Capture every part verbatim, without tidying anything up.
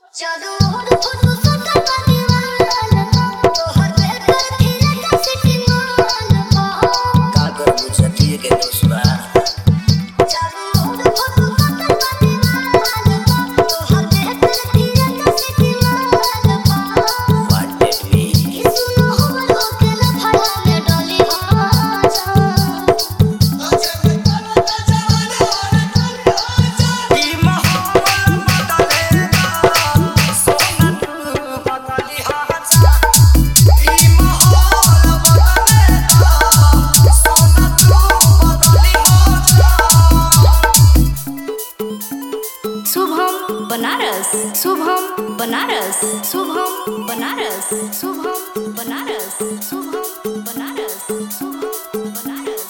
शुभम बनारस शुभम बनारस शुभम बनारस शुभम बनारस शुभम बनारस शुभम बनारस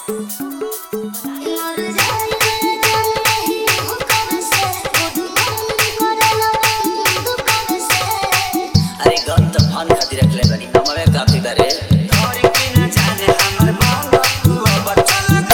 अरे गन त फन खातिर रखले बनी नमवे काफी करे और के ना जाने हमर मन तू बच्चा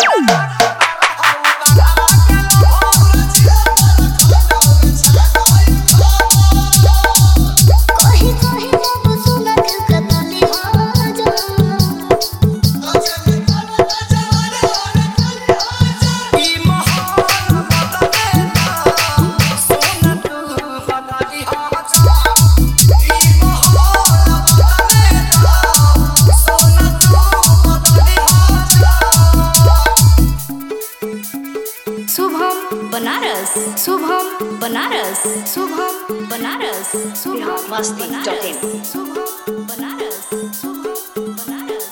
शुभम बनारस शुभम बनारस शुभम बनारस शुभम मस्ती डॉट इन शुभम बनारस शुभम बनारस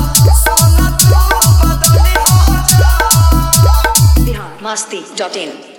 मस्ती डॉट इन।